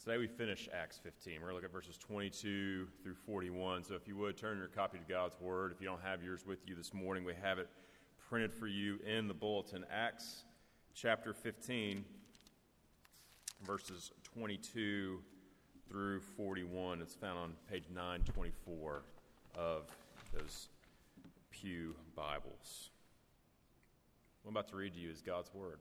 Today we finish Acts 15. We're going to look at verses 22 through 41. So if you would, turn your copy to God's Word. If you don't have yours with you this morning, we have it printed for you in the bulletin. Acts chapter 15, verses 22 through 41. It's found on page 924 of those Pew Bibles. What I'm about to read to you is God's Word.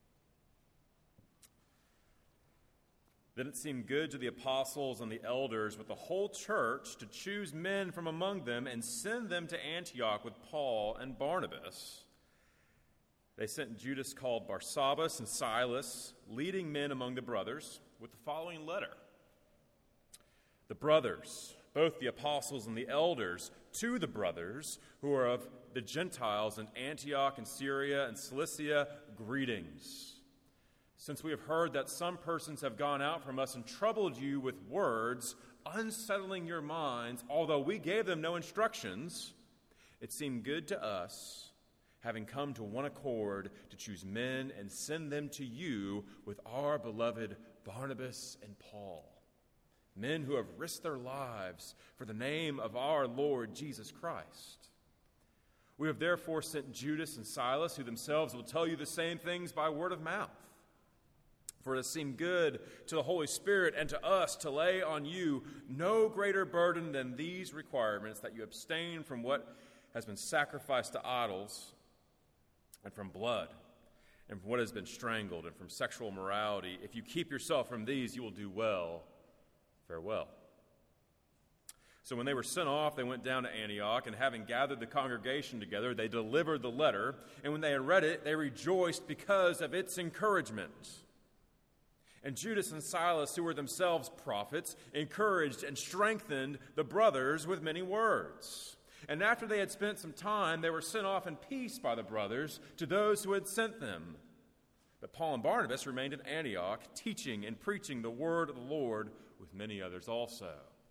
Then it seemed good to the apostles and the elders with the whole church to choose men from among them and send them to Antioch with Paul and Barnabas. They sent Judas called Barsabbas and Silas, leading men among the brothers, with the following letter. The brothers, both the apostles and the elders, to the brothers who are of the Gentiles in Antioch and Syria and Cilicia, greetings. Since we have heard that some persons have gone out from us and troubled you with words, unsettling your minds, although we gave them no instructions, it seemed good to us, having come to one accord, to choose men and send them to you with our beloved Barnabas and Paul, men who have risked their lives for the name of our Lord Jesus Christ. We have therefore sent Judas and Silas, who themselves will tell you the same things by word of mouth. For it has seemed good to the Holy Spirit and to us to lay on you no greater burden than these requirements, that you abstain from what has been sacrificed to idols, and from blood, and from what has been strangled, and from sexual immorality. If you keep yourself from these, you will do well. Farewell. So when they were sent off, they went down to Antioch, and having gathered the congregation together, they delivered the letter. And when they had read it, they rejoiced because of its encouragement. And Judas and Silas, who were themselves prophets, encouraged and strengthened the brothers with many words. And after they had spent some time, they were sent off in peace by the brothers to those who had sent them. But Paul and Barnabas remained in Antioch, teaching and preaching the word of the Lord with many others also.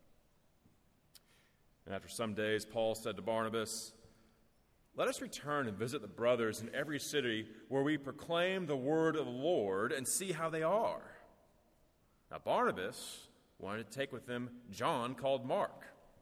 And after some days, Paul said to Barnabas, "Let us return and visit the brothers in every city where we proclaim the word of the Lord and see how they are." Now Barnabas wanted to take with them John called Mark.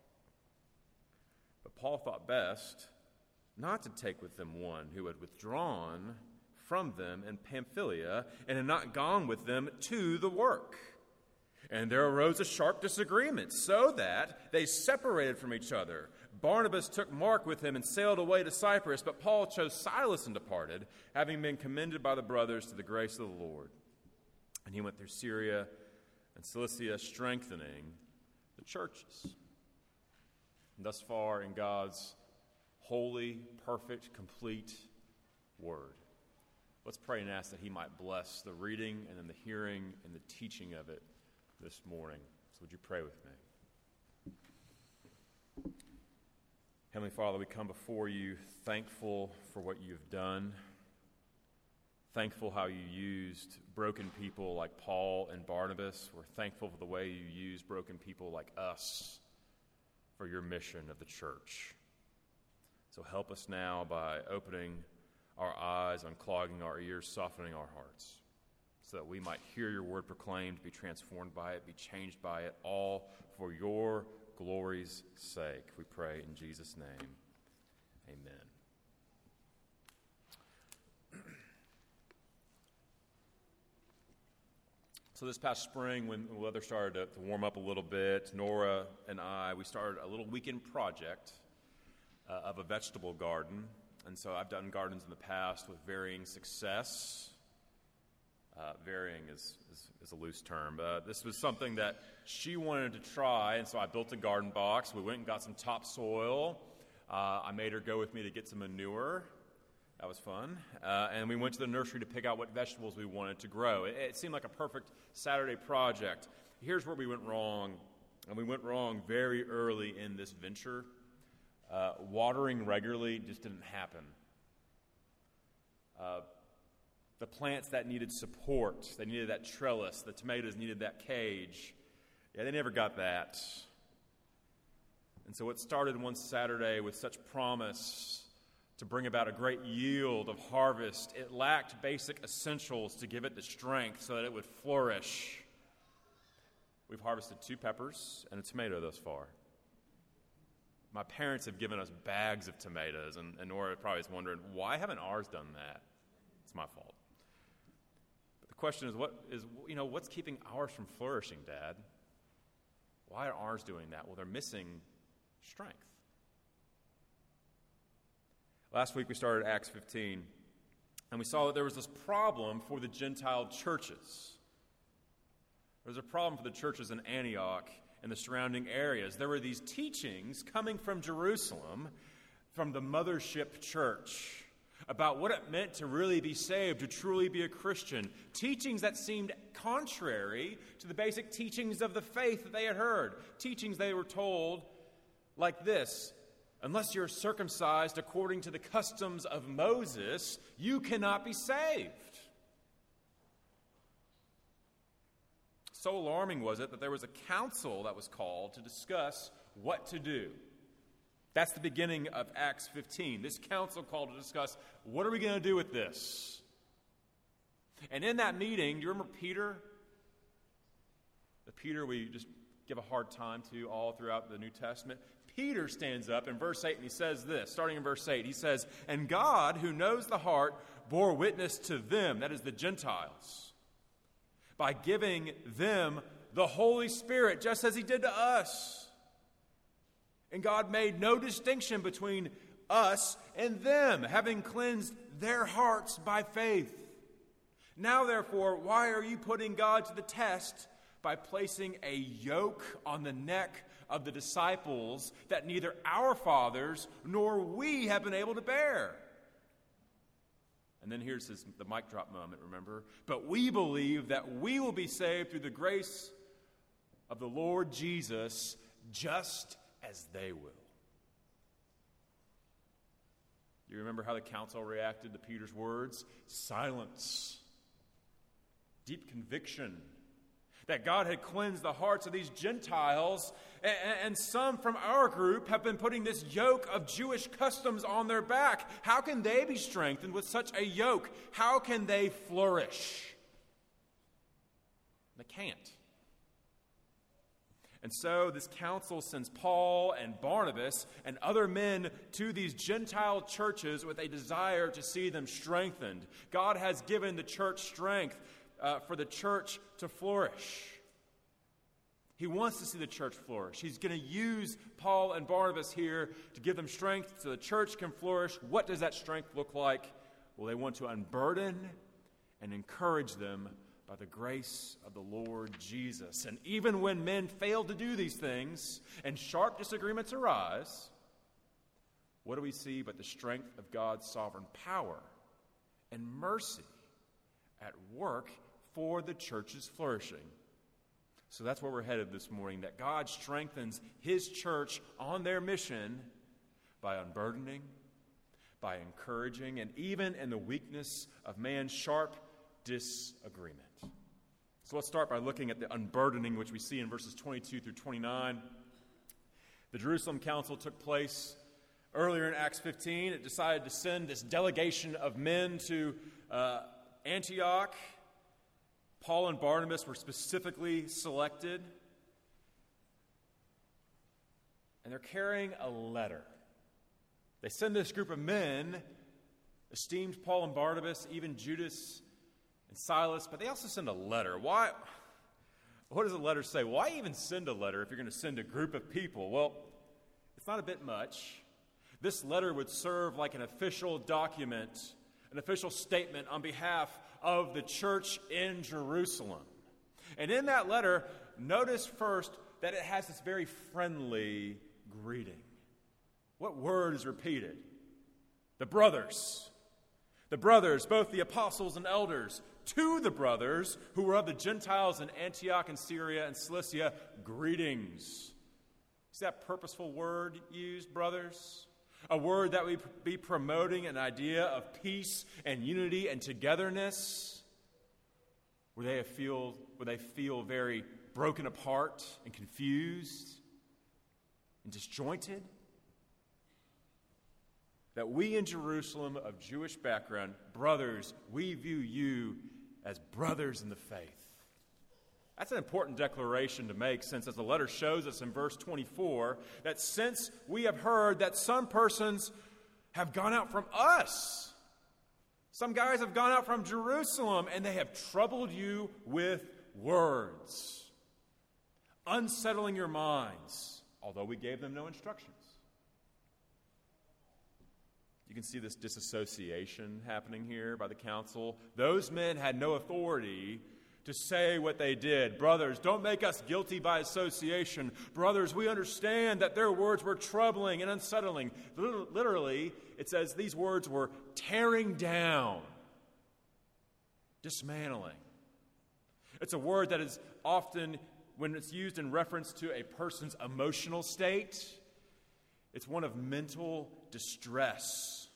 But Paul thought best not to take with them one who had withdrawn from them in Pamphylia and had not gone with them to the work. And there arose a sharp disagreement, so that they separated from each other. Barnabas took Mark with him and sailed away to Cyprus, but Paul chose Silas and departed, having been commended by the brothers to the grace of the Lord. And he went through Syria and Cilicia, strengthening the churches. And thus far in God's holy, perfect, complete word. Let's pray and ask that he might bless the reading and then the hearing and the teaching of it this morning. So would you pray with me? Heavenly Father, we come before you thankful for what you've done, thankful how you used broken people like Paul and Barnabas. We're thankful for the way you used broken people like us for your mission of the church. So help us now by opening our eyes, unclogging our ears, softening our hearts, so that we might hear your word proclaimed, be transformed by it, be changed by it, all for your glory's sake. We pray in Jesus' name. Amen. So this past spring, when the weather started to warm up a little bit, Nora and I, we started a little weekend project of a vegetable garden. And so I've done gardens in the past with varying success. Varying is a loose term. This was something that she wanted to try, and so I built a garden box. We went and got some topsoil. I made her go with me to get some manure. That was fun. And we went to the nursery to pick out what vegetables we wanted to grow. It seemed like a perfect Saturday project. Here's where we went wrong, and we went wrong very early in this venture. Watering regularly just didn't happen. The plants that needed support, they needed that trellis. The tomatoes needed that cage. Yeah, they never got that. And so what started one Saturday with such promise to bring about a great yield of harvest, it lacked basic essentials to give it the strength so that it would flourish. We've harvested 2 peppers and a tomato thus far. My parents have given us bags of tomatoes, and Nora probably is wondering, why haven't ours done that? It's my fault. But the question is, what's keeping ours from flourishing, Dad? Why are ours doing that? Well, they're missing strength. Last week we started Acts 15, and we saw that there was this problem for the Gentile churches. There was a problem for the churches in Antioch and the surrounding areas. There were these teachings coming from Jerusalem, from the mothership church, about what it meant to really be saved, to truly be a Christian. Teachings that seemed contrary to the basic teachings of the faith that they had heard. Teachings they were told like this: unless you're circumcised according to the customs of Moses, you cannot be saved. So alarming was it that there was a council that was called to discuss what to do. That's the beginning of Acts 15. This council called to discuss, what are we going to do with this? And in that meeting, do you remember Peter? The Peter we just give a hard time to all throughout the New Testament. Peter stands up in verse 8 and he says this, starting in verse 8. He says, "And God, who knows the heart, bore witness to them," that is the Gentiles, "by giving them the Holy Spirit, just as he did to us. And God made no distinction between us and them, having cleansed their hearts by faith. Now, therefore, why are you putting God to the test by placing a yoke on the neck of the disciples that neither our fathers nor we have been able to bear?" And then here's the mic drop moment, remember? "But we believe that we will be saved through the grace of the Lord Jesus, just as they will." You remember how the council reacted to Peter's words? Silence. Deep conviction that God had cleansed the hearts of these Gentiles, and some from our group have been putting this yoke of Jewish customs on their back. How can they be strengthened with such a yoke? How can they flourish? They can't. And so this council sends Paul and Barnabas and other men to these Gentile churches with a desire to see them strengthened. God has given the church strength for the church to flourish. He wants to see the church flourish. He's going to use Paul and Barnabas here to give them strength so the church can flourish. What does that strength look like? Well, they want to unburden and encourage them by the grace of the Lord Jesus. And even when men fail to do these things and sharp disagreements arise, what do we see but the strength of God's sovereign power and mercy at work for the church's flourishing? So that's where we're headed this morning, that God strengthens his church on their mission by unburdening, by encouraging, and even in the weakness of man's sharp disagreement. So let's start by looking at the unburdening, which we see in verses 22 through 29. The Jerusalem Council took place earlier in Acts 15. It decided to send this delegation of men to Antioch. Paul and Barnabas were specifically selected. And they're carrying a letter. They send this group of men, esteemed Paul and Barnabas, even Judas and Silas, but they also send a letter. Why? What does a letter say? Why even send a letter if you're going to send a group of people? Well, it's not a bit much. This letter would serve like an official document, an official statement on behalf of the church in Jerusalem. And in that letter, notice first that it has this very friendly greeting. What word is repeated? The brothers. The brothers, both the apostles and elders, to the brothers who were of the Gentiles in Antioch and Syria and Cilicia, greetings. Is that purposeful word used, brothers? A word that would be promoting an idea of peace and unity and togetherness, where they feel very broken apart and confused and disjointed. That we in Jerusalem of Jewish background, brothers, we view you as brothers in the faith. That's an important declaration to make, since as the letter shows us in verse 24, that since we have heard that some persons have gone out from us, some guys have gone out from Jerusalem, and they have troubled you with words, unsettling your minds, although we gave them no instructions. You can see this disassociation happening here by the council. Those men had no authority to say what they did. Brothers, don't make us guilty by association. Brothers, we understand that their words were troubling and unsettling. Literally, it says these words were tearing down, dismantling. It's a word that is often, when it's used in reference to a person's emotional state, it's one of mental distress.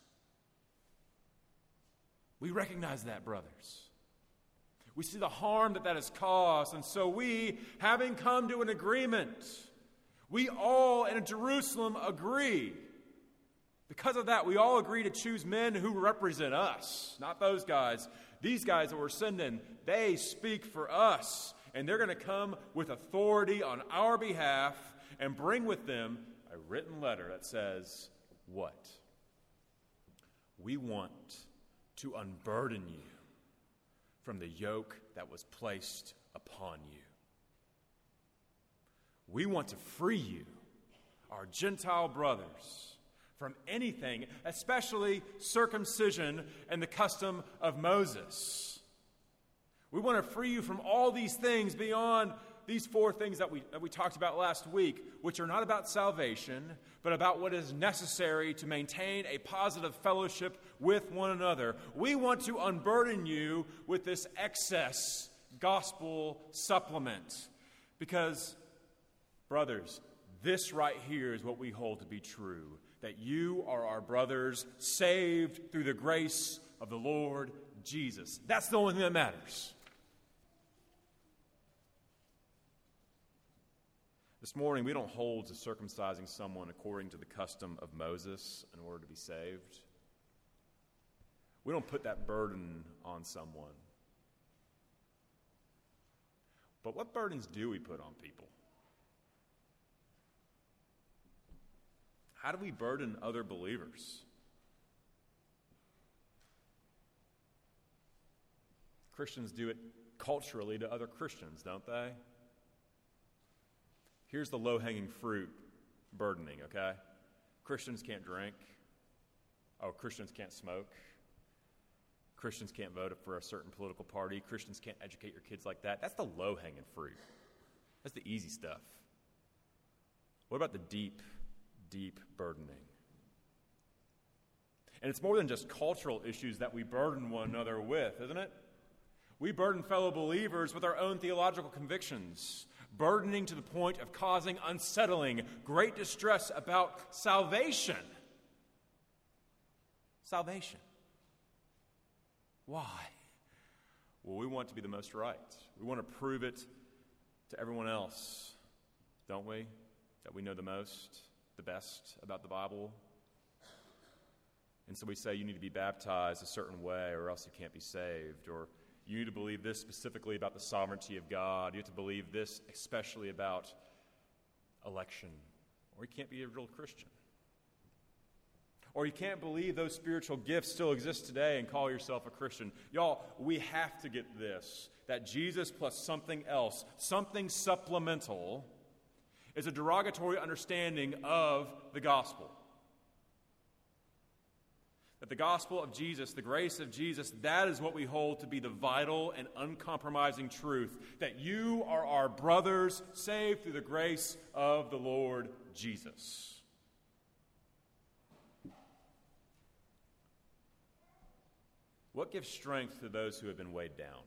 We recognize that, brothers. We see the harm that has caused, and so we, having come to an agreement, we all in Jerusalem agree. Because of that, we all agree to choose men who represent us, not those guys. These guys that we're sending, they speak for us, and they're going to come with authority on our behalf and bring with them a written letter that says, what? We want to unburden you from the yoke that was placed upon you. We want to free you, our Gentile brothers, from anything, especially circumcision and the custom of Moses. We want to free you from all these things beyond these four things that we talked about last week, which are not about salvation, but about what is necessary to maintain a positive fellowship with one another. We want to unburden you with this excess gospel supplement. Because, brothers, this right here is what we hold to be true, that you are our brothers, saved through the grace of the Lord Jesus. That's the only thing that matters. This morning, we don't hold to circumcising someone according to the custom of Moses in order to be saved. We don't put that burden on someone. But what burdens do we put on people? How do we burden other believers? Christians do it culturally to other Christians, don't they? Here's the low-hanging fruit burdening, okay? Christians can't drink. Oh, Christians can't smoke. Christians can't vote for a certain political party. Christians can't educate your kids like that. That's the low-hanging fruit. That's the easy stuff. What about the deep, deep burdening? And it's more than just cultural issues that we burden one another with, isn't it? We burden fellow believers with our own theological convictions, burdening to the point of causing unsettling, great distress about salvation. Salvation. Why? Well, we want to be the most right. We want to prove it to everyone else, don't we? That we know the most, the best about the Bible. And so we say you need to be baptized a certain way or else you can't be saved. Or you need to believe this specifically about the sovereignty of God. You have to believe this especially about election. Or you can't be a real Christian. Or you can't believe those spiritual gifts still exist today and call yourself a Christian. Y'all, we have to get this, that Jesus plus something else, something supplemental, is a derogatory understanding of the gospel. That the gospel of Jesus, the grace of Jesus, that is what we hold to be the vital and uncompromising truth, that you are our brothers saved through the grace of the Lord Jesus. What gives strength to those who have been weighed down?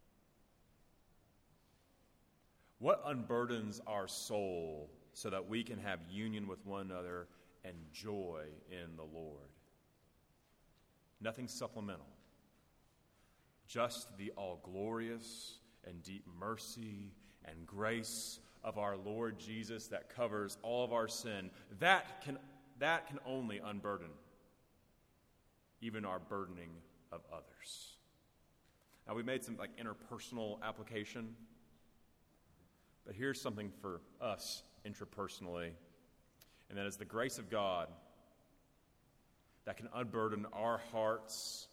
What unburdens our soul so that we can have union with one another and joy in the Lord? Nothing supplemental. Just the all-glorious and deep mercy and grace of our Lord Jesus that covers all of our sin. That can only unburden even our burdening of others. Now, we made some interpersonal application. But here's something for us intrapersonally, and that is the grace of God that can unburden our hearts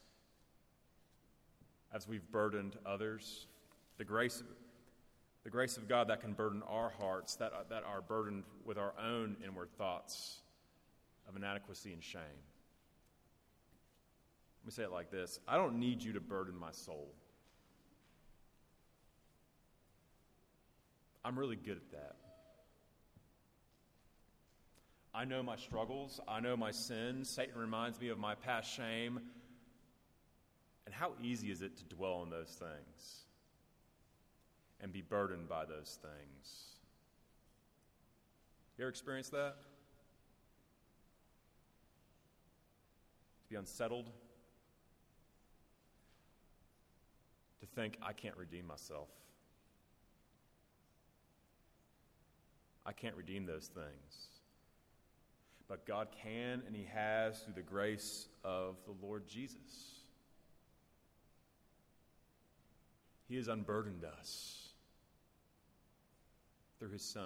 as we've burdened others. The grace of God that can burden our hearts that are burdened with our own inward thoughts of inadequacy and shame. Let me say it like this. I don't need you to burden my soul. I'm really good at that. I know my struggles. I know my sins. Satan reminds me of my past shame. And how easy is it to dwell on those things and be burdened by those things? You ever experienced that? To be unsettled? To think, I can't redeem myself. I can't redeem those things. But God can, and He has through the grace of the Lord Jesus. He has unburdened us through His Son.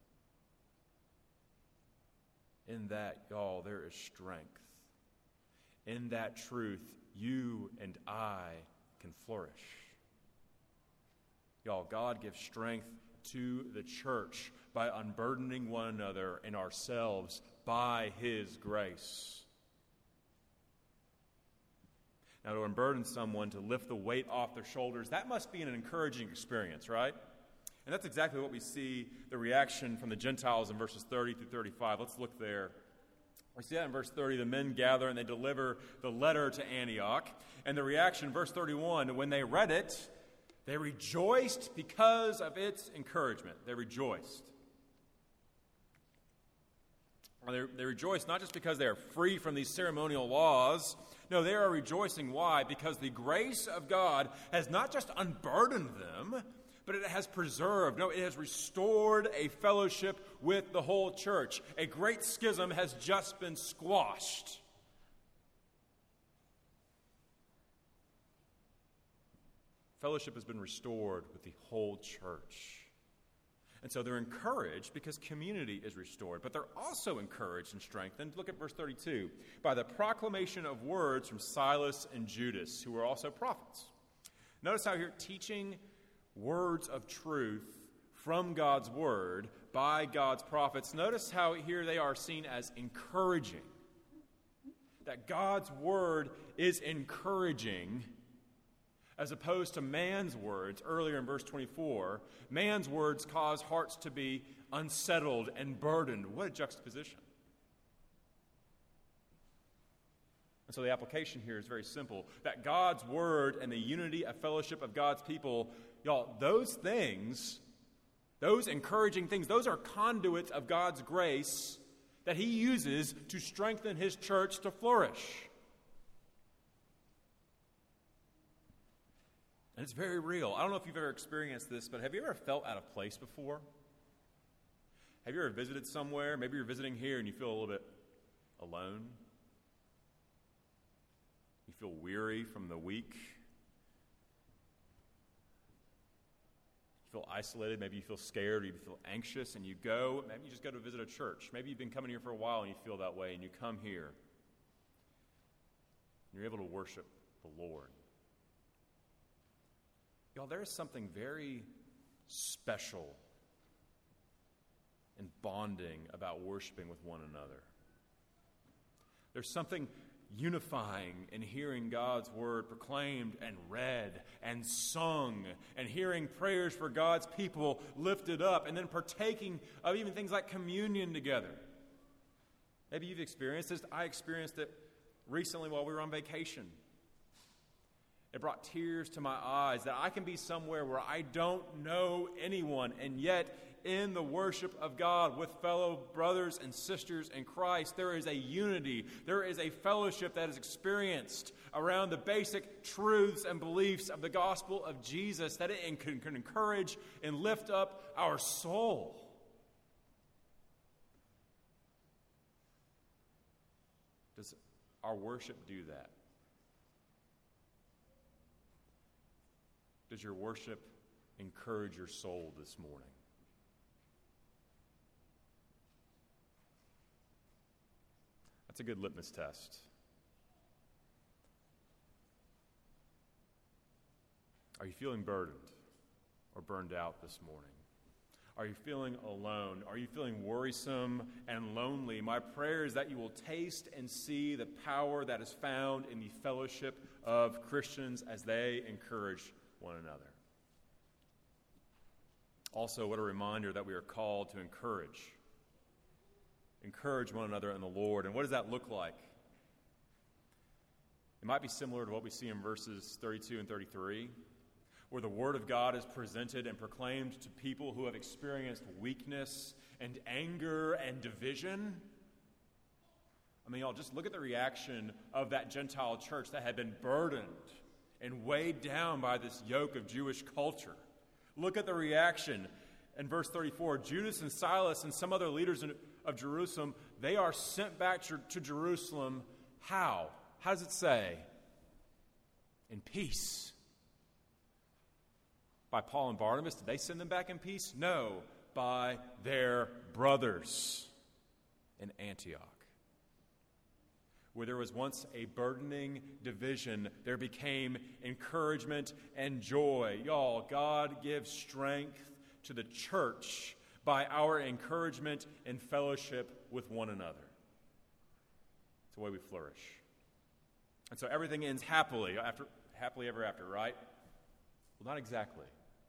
In that, y'all, there is strength. In that truth, you and I can flourish. Y'all, God gives strength to the church by unburdening one another and ourselves by His grace. Now, to unburden someone, to lift the weight off their shoulders, that must be an encouraging experience, right? And that's exactly what we see the reaction from the Gentiles in verses 30 through 35. Let's look there. We see that in verse 30, the men gather and they deliver the letter to Antioch. And the reaction, verse 31, when they read it, they rejoiced because of its encouragement. They rejoiced. They rejoice not just because they are free from these ceremonial laws. No, they are rejoicing. Why? Because the grace of God has not just unburdened them, but it has preserved. No, it has restored a fellowship with the whole church. A great schism has just been squashed. Fellowship has been restored with the whole church. And so they're encouraged because community is restored. But they're also encouraged and strengthened. Look at verse 32. By the proclamation of words from Silas and Judas, who were also prophets. Notice how here teaching words of truth from God's word by God's prophets. Notice how here they are seen as encouraging. That God's word is encouraging as opposed to man's words. Earlier in verse 24, man's words cause hearts to be unsettled and burdened. What a juxtaposition. And so the application here is very simple. That God's word and the unity of fellowship of God's people, y'all, those things, those encouraging things, those are conduits of God's grace that He uses to strengthen His church to flourish. And it's very real. I don't know if you've ever experienced this, but have you ever felt out of place before? Have you ever visited somewhere? Maybe you're visiting here and you feel a little bit alone. You feel weary from the week. You feel isolated. Maybe you feel scared or you feel anxious and you go. Maybe you just go to visit a church. Maybe you've been coming here for a while and you feel that way and you come here. And you're able to worship the Lord. Y'all, there is something very special and bonding about worshiping with one another. There's something unifying in hearing God's word proclaimed and read and sung, and hearing prayers for God's people lifted up, and then partaking of even things like communion together. Maybe you've experienced this. I experienced it recently while we were on vacation. It brought tears to my eyes that I can be somewhere where I don't know anyone, and yet in the worship of God with fellow brothers and sisters in Christ, there is a unity, there is a fellowship that is experienced around the basic truths and beliefs of the gospel of Jesus, that it can encourage and lift up our soul. Does our worship do that? Does your worship encourage your soul this morning? That's a good litmus test. Are you feeling burdened or burned out this morning? Are you feeling alone? Are you feeling worrisome and lonely? My prayer is that you will taste and see the power that is found in the fellowship of Christians as they encourage one another. Also, what a reminder that we are called to encourage one another in the Lord. And what does that look like? It might be similar to what we see in verses 32 and 33, where the Word of God is presented and proclaimed to people who have experienced weakness and anger and division. I mean, y'all, just look at the reaction of that Gentile church that had been burdened and weighed down by this yoke of Jewish culture. Look at the reaction in verse 34. Judas and Silas and some other leaders of Jerusalem, they are sent back to Jerusalem. How? How does it say? In peace. By Paul and Barnabas, did they send them back in peace? No, by their brothers in Antioch. Where there was once a burdening division, there became encouragement and joy. Y'all, God gives strength to the church by our encouragement and fellowship with one another. It's the way we flourish. And so everything ends happily ever after, right? Well, not exactly.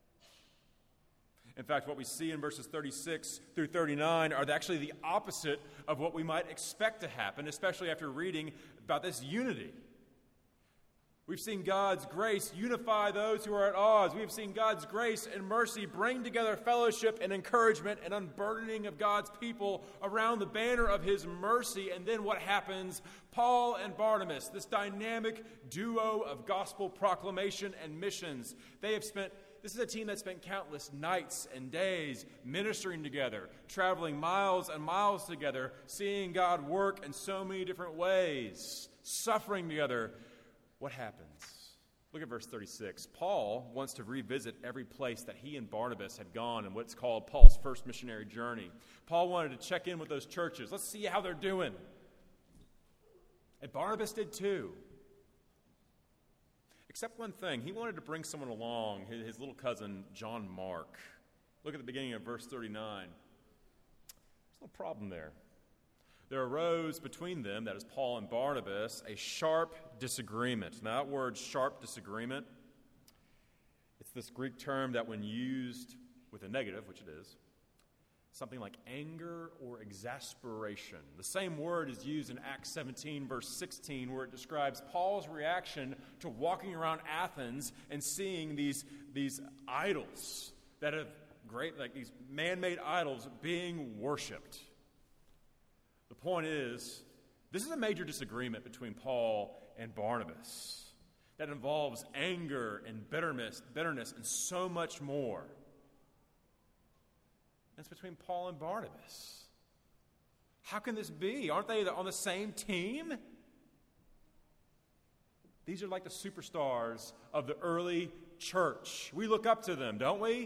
In fact, what we see in verses 36 through 39 are actually the opposite of what we might expect to happen, especially after reading about this unity. We've seen God's grace unify those who are at odds. We've seen God's grace and mercy bring together fellowship and encouragement and unburdening of God's people around the banner of His mercy. And then what happens? Paul and Barnabas, this dynamic duo of gospel proclamation and missions, this is a team that spent countless nights and days ministering together, traveling miles and miles together, seeing God work in so many different ways, suffering together. What happens? Look at verse 36. Paul wants to revisit every place that he and Barnabas had gone in what's called Paul's first missionary journey. Paul wanted to check in with those churches. Let's see how they're doing. And Barnabas did too. Except one thing, he wanted to bring someone along, his little cousin, John Mark. Look at the beginning of verse 39. There's no problem there. There arose between them, that is Paul and Barnabas, a sharp disagreement. Now that word sharp disagreement, it's this Greek term that when used with a negative, which it is, something like anger or exasperation. The same word is used in Acts 17, verse 16, where it describes Paul's reaction to walking around Athens and seeing these idols that have like these man-made idols being worshipped. The point is, this is a major disagreement between Paul and Barnabas that involves anger and bitterness and so much more. It's between Paul and Barnabas. How can this be? Aren't they on the same team? These are like the superstars of the early church. We look up to them, don't we?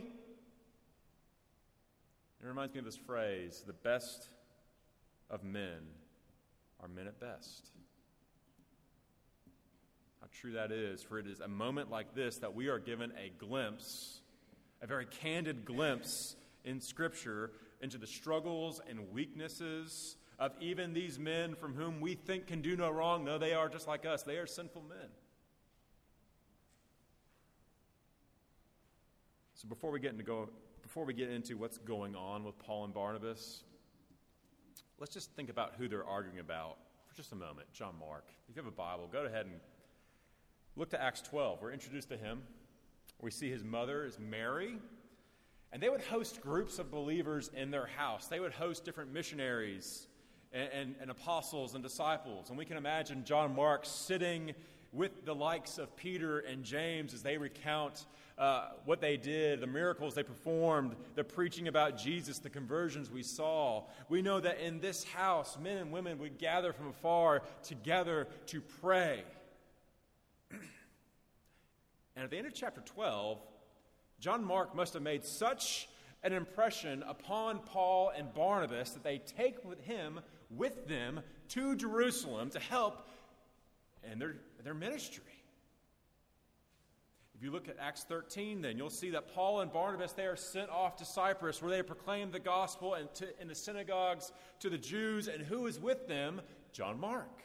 It reminds me of this phrase, the best of men are men at best. How true that is, for it is a moment like this that we are given a glimpse, a very candid glimpse in Scripture into the struggles and weaknesses of even these men from whom we think can do no wrong. No, they are just like us. They are sinful men. So before we get into what's going on with Paul and Barnabas, let's just think about who they're arguing about for just a moment. John Mark. If you have a Bible, go ahead and look to Acts 12. We're introduced to him. We see his mother is Mary. And they would host groups of believers in their house. They would host different missionaries and apostles and disciples. And we can imagine John Mark sitting with the likes of Peter and James as they recount what they did, the miracles they performed, the preaching about Jesus, the conversions we saw. We know that in this house, men and women would gather from afar together to pray. And at the end of chapter 12, John Mark must have made such an impression upon Paul and Barnabas that they take with them to Jerusalem to help in their ministry. If you look at Acts 13, then you'll see that Paul and Barnabas, they are sent off to Cyprus, where they proclaim the gospel in the synagogues to the Jews. And who is with them? John Mark.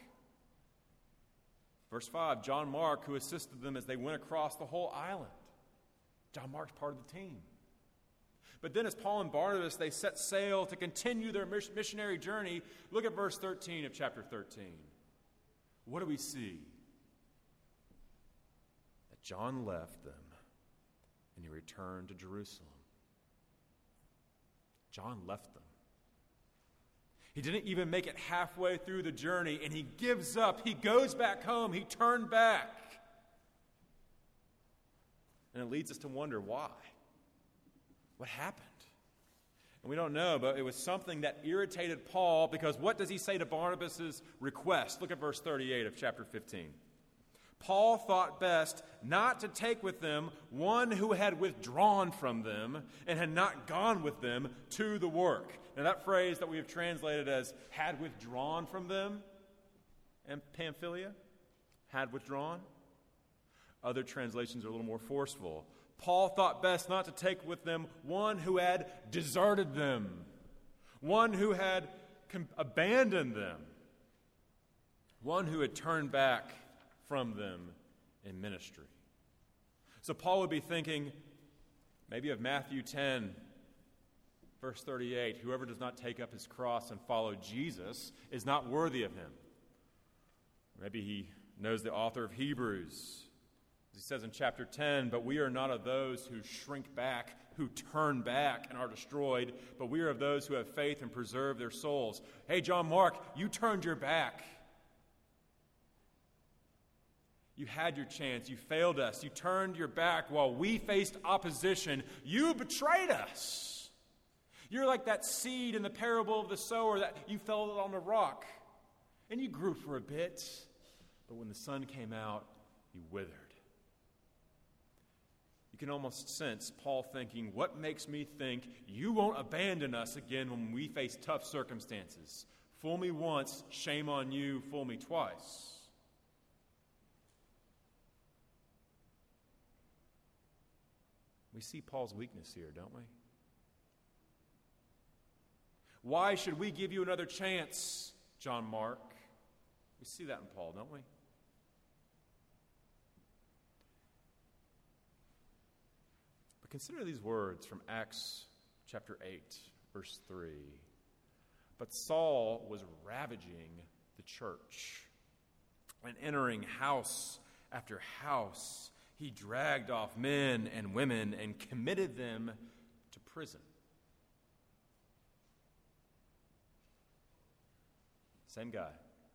Verse 5, John Mark, who assisted them as they went across the whole island. John Mark's part of the team. But then as Paul and Barnabas, they set sail to continue their missionary journey, look at verse 13 of chapter 13. What do we see? That John left them and he returned to Jerusalem. John left them. He didn't even make it halfway through the journey, and he gives up. He goes back home. He turned back. And it leads us to wonder why. What happened? And we don't know, but it was something that irritated Paul, because what does he say to Barnabas' request? Look at verse 38 of chapter 15. Paul thought best not to take with them one who had withdrawn from them and had not gone with them to the work. Now that phrase that we have translated as had withdrawn from them and Pamphylia, had withdrawn. Other translations are a little more forceful. Paul thought best not to take with them one who had deserted them, one who had abandoned them, one who had turned back from them in ministry. So Paul would be thinking maybe of Matthew 10, verse 38, whoever does not take up his cross and follow Jesus is not worthy of him. Maybe he knows the author of Hebrews. He says in chapter 10, but we are not of those who shrink back, who turn back and are destroyed, but we are of those who have faith and preserve their souls. Hey, John Mark, you turned your back. You had your chance. You failed us. You turned your back while we faced opposition. You betrayed us. You're like that seed in the parable of the sower that you fell on the rock. And you grew for a bit, but when the sun came out, you withered. You can almost sense Paul thinking, what makes me think you won't abandon us again when we face tough circumstances? Fool me once, shame on you, fool me twice. We see Paul's weakness here, don't we? Why should we give you another chance, John Mark? We see that in Paul, don't we? But consider these words from Acts chapter 8, verse 3. But Saul was ravaging the church and entering house after house. He dragged off men and women and committed them to prison. Same guy.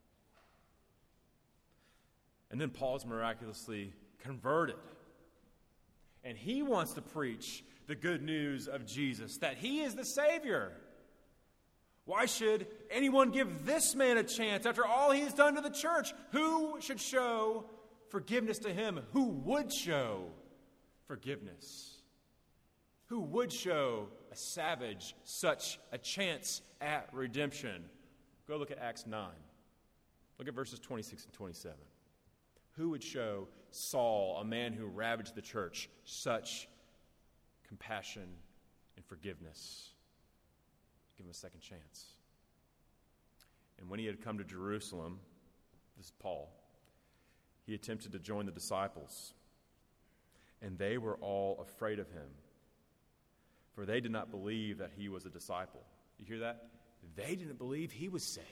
And then Paul's miraculously converted. And he wants to preach the good news of Jesus, that he is the Savior. Why should anyone give this man a chance after all he has done to the church? Who should show forgiveness to him? Who would show forgiveness? Who would show a savage such a chance at redemption? Go look at Acts 9. Look at verses 26 and 27. Who would show Saul, a man who ravaged the church, such compassion and forgiveness? Give him a second chance. And when he had come to Jerusalem, this is Paul, he attempted to join the disciples, and they were all afraid of him, for they did not believe that he was a disciple. You hear that? They didn't believe he was saved.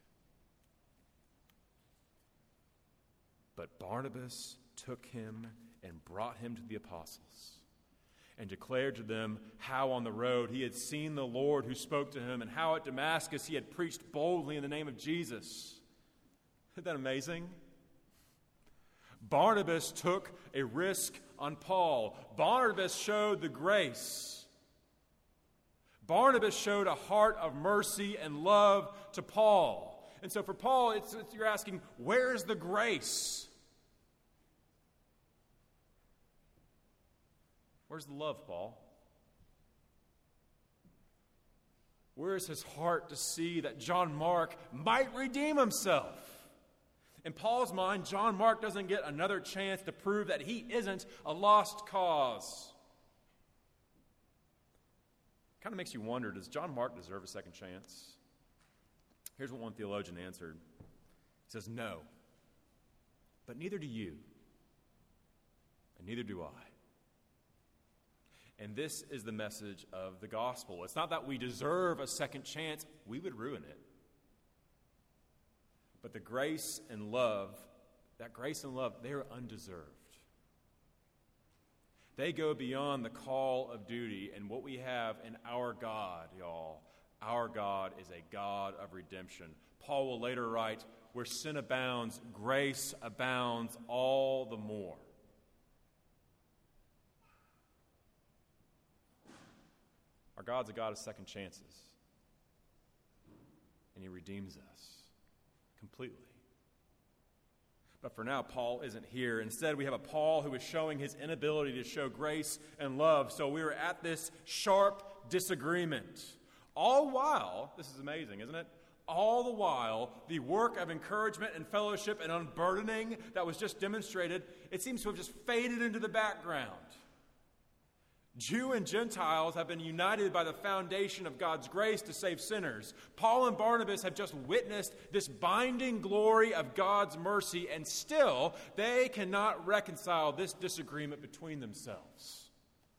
But Barnabas took him and brought him to the apostles and declared to them how on the road he had seen the Lord who spoke to him, and how at Damascus he had preached boldly in the name of Jesus. Isn't that amazing? Barnabas took a risk on Paul. Barnabas showed the grace. Barnabas showed a heart of mercy and love to Paul. And so for Paul, you're asking, where's the grace? Where's the love, Paul? Where is his heart to see that John Mark might redeem himself? In Paul's mind, John Mark doesn't get another chance to prove that he isn't a lost cause. Kind of makes you wonder, does John Mark deserve a second chance? Here's what one theologian answered. He says, no, but neither do you, and neither do I. And this is the message of the gospel. It's not that we deserve a second chance. We would ruin it. But the grace and love, they are undeserved. They go beyond the call of duty. And what we have in our God, y'all, our God is a God of redemption. Paul will later write, where sin abounds, grace abounds all the more. Our God's a God of second chances. And he redeems us completely. But for now, Paul isn't here. Instead, we have a Paul who is showing his inability to show grace and love. So we are at this sharp disagreement. All while, this is amazing, isn't it? All the while, the work of encouragement and fellowship and unburdening that was just demonstrated, it seems to have just faded into the background. Jew and Gentiles have been united by the foundation of God's grace to save sinners. Paul and Barnabas have just witnessed this binding glory of God's mercy, and still they cannot reconcile this disagreement between themselves.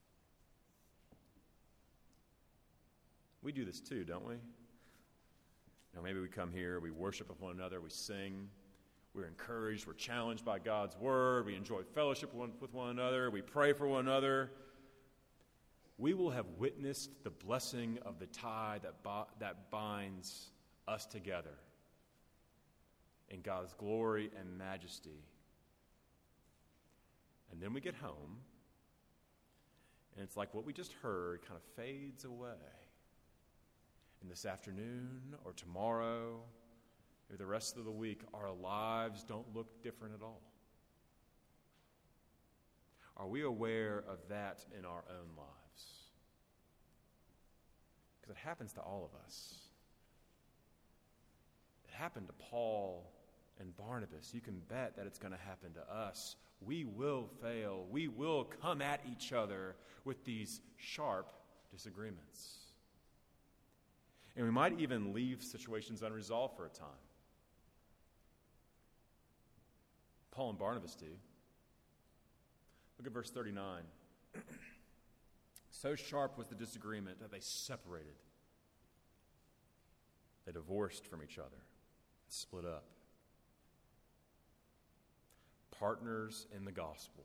We do this too, don't we? Now, maybe we come here, we worship with one another, we sing, we're encouraged, we're challenged by God's word, we enjoy fellowship with one another, we pray for one another. We will have witnessed the blessing of the tie that binds us together in God's glory and majesty. And then we get home, and it's like what we just heard kind of fades away. And this afternoon or tomorrow or the rest of the week, our lives don't look different at all. Are we aware of that in our own lives? Because it happens to all of us. It happened to Paul and Barnabas. You can bet that it's going to happen to us. We will fail. We will come at each other with these sharp disagreements. And we might even leave situations unresolved for a time. Paul and Barnabas do. Look at verse 39. So sharp was the disagreement that they separated. They divorced from each other, split up. Partners in the gospel.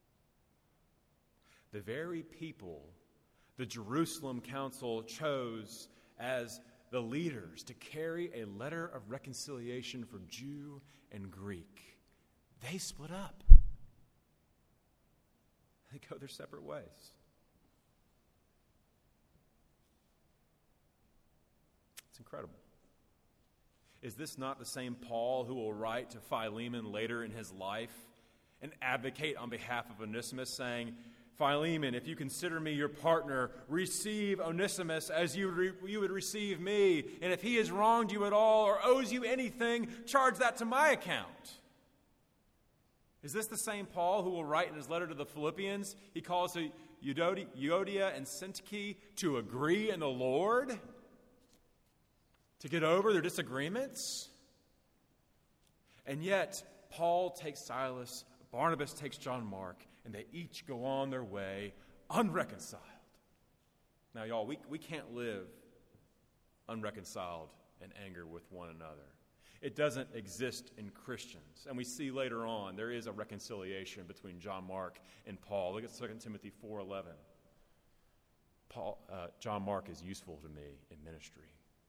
The very people the Jerusalem council chose as the leaders to carry a letter of reconciliation for Jew and Greek, they split up. They go their separate ways. It's incredible. Is this not the same Paul who will write to Philemon later in his life and advocate on behalf of Onesimus, saying, Philemon, if you consider me your partner, receive Onesimus as you would receive me. And if he has wronged you at all or owes you anything, charge that to my account. Is this the same Paul who will write in his letter to the Philippians? He calls to Euodia and Syntyche to agree in the Lord, to get over their disagreements. And yet, Paul takes Silas, Barnabas takes John Mark, and they each go on their way unreconciled. Now, y'all, we can't live unreconciled in anger with one another. It doesn't exist in Christians. And we see later on there is a reconciliation between John Mark and Paul. Look at 2 Timothy 4:11. John Mark is useful to me in ministry.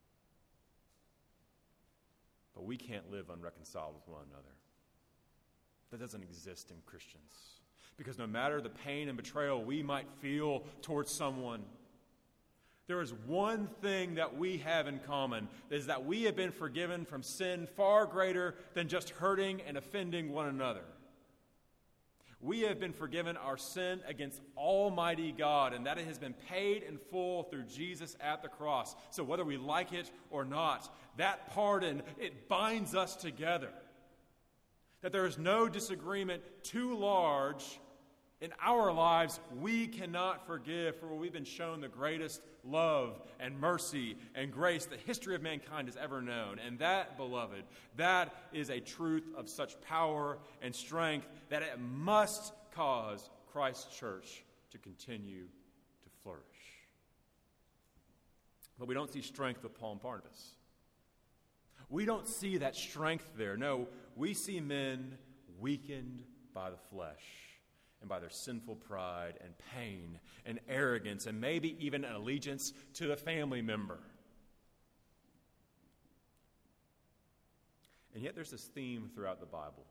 But we can't live unreconciled with one another. That doesn't exist in Christians. Because no matter the pain and betrayal we might feel towards someone, there is one thing that we have in common, is that we have been forgiven from sin far greater than just hurting and offending one another. We have been forgiven our sin against Almighty God, and that it has been paid in full through Jesus at the cross. So whether we like it or not, that pardon, it binds us together. That there is no disagreement too large in our lives we cannot forgive, for we've been shown the greatest love and mercy and grace the history of mankind has ever known. And that, beloved, that is a truth of such power and strength that it must cause Christ's church to continue to flourish. But we don't see strength with Paul and Barnabas. We don't see that strength there. No, we see men weakened by the flesh and by their sinful pride and pain and arrogance and maybe even an allegiance to the family member. And yet there's this theme throughout the Bible.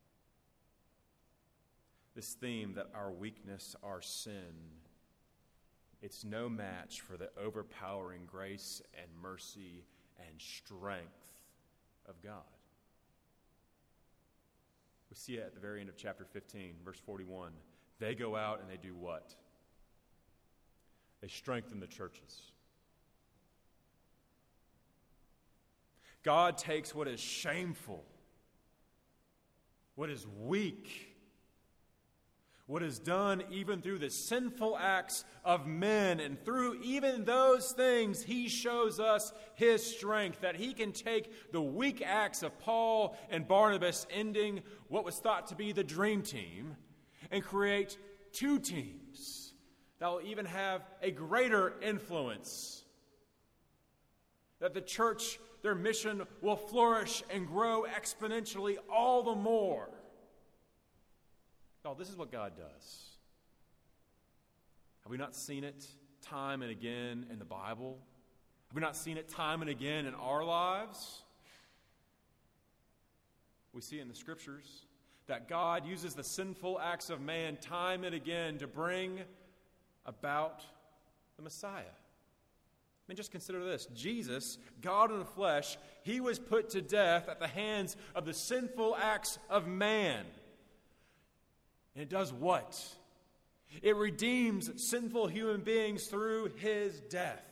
This theme that our weakness, our sin, it's no match for the overpowering grace and mercy and strength of God. We see it at the very end of chapter 15, verse 41. They go out and they do what? They strengthen the churches. God takes what is shameful, what is weak, what is done even through the sinful acts of men, and through even those things, he shows us his strength, that he can take the weak acts of Paul and Barnabas, ending what was thought to be the dream team, and create two teams that will even have a greater influence, that the church, their mission, will flourish and grow exponentially all the more. Oh, this is what God does. Have we not seen it time and again in the Bible? Have we not seen it time and again in our lives? We see in the Scriptures that God uses the sinful acts of man time and again to bring about the Messiah. I mean, just consider this. Jesus, God in the flesh, he was put to death at the hands of the sinful acts of man. And it does what? It redeems sinful human beings through his death.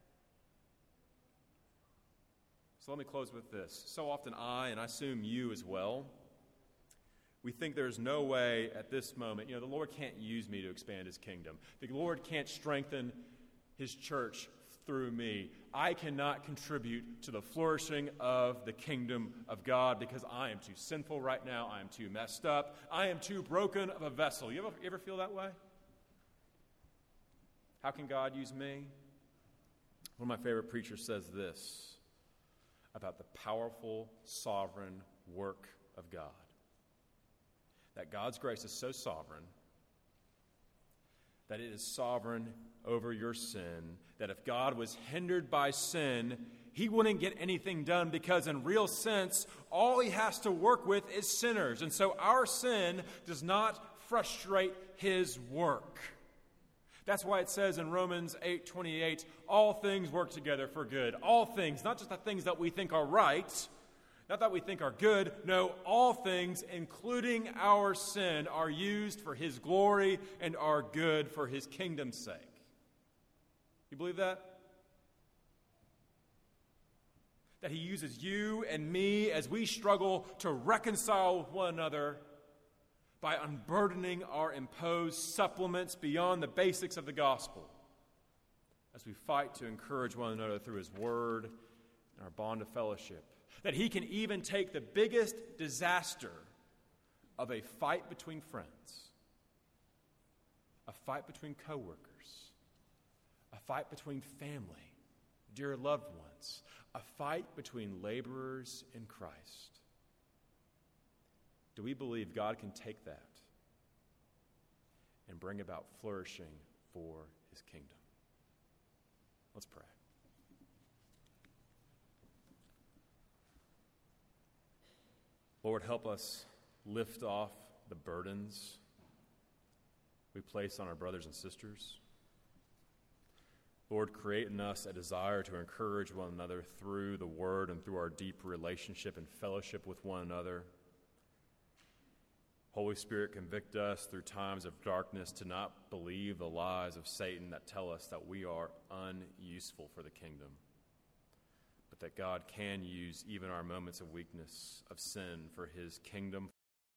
So let me close with this. So often I, and I assume you as well, we think there's no way at this moment, the Lord can't use me to expand his kingdom. The Lord can't strengthen his church through me. I cannot contribute to the flourishing of the kingdom of God because I am too sinful right now. I am too messed up. I am too broken of a vessel. You ever feel that way? How can God use me? One of my favorite preachers says this about the powerful, sovereign work of God. That God's grace is so sovereign that it is sovereign over your sin, that if God was hindered by sin, he wouldn't get anything done because in real sense, all he has to work with is sinners. And so our sin does not frustrate his work. That's why it says in Romans 8:28, all things work together for good. All things, not just the things that we think are right, not that we think are good. No, all things, including our sin, are used for his glory and are good for his kingdom's sake. You believe that? That he uses you and me as we struggle to reconcile with one another by unburdening our imposed supplements beyond the basics of the gospel, as we fight to encourage one another through his word and our bond of fellowship. That he can even take the biggest disaster of a fight between friends, a fight between coworkers, a fight between family, dear loved ones, a fight between laborers in Christ. Do we believe God can take that and bring about flourishing for his kingdom? Let's pray. Lord, help us lift off the burdens we place on our brothers and sisters. Lord, create in us a desire to encourage one another through the word and through our deep relationship and fellowship with one another. Holy Spirit, convict us through times of darkness to not believe the lies of Satan that tell us that we are unuseful for the kingdom, but that God can use even our moments of weakness, of sin, for his kingdom.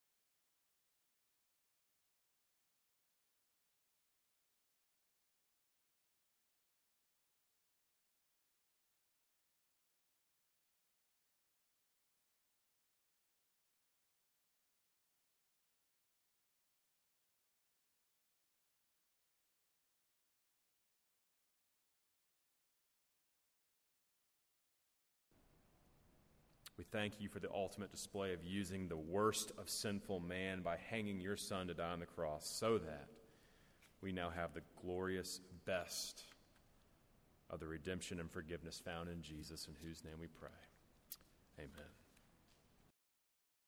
We thank you for the ultimate display of using the worst of sinful man by hanging your Son to die on the cross, so that we now have the glorious best of the redemption and forgiveness found in Jesus, in whose name we pray. Amen.